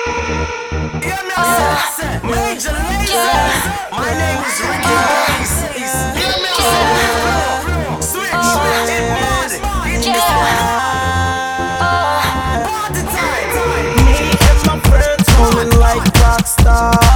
Major Lazer. My name is Ricky Blaze. Switch, it mad. Party time. Me and my friends rolling like rock stars.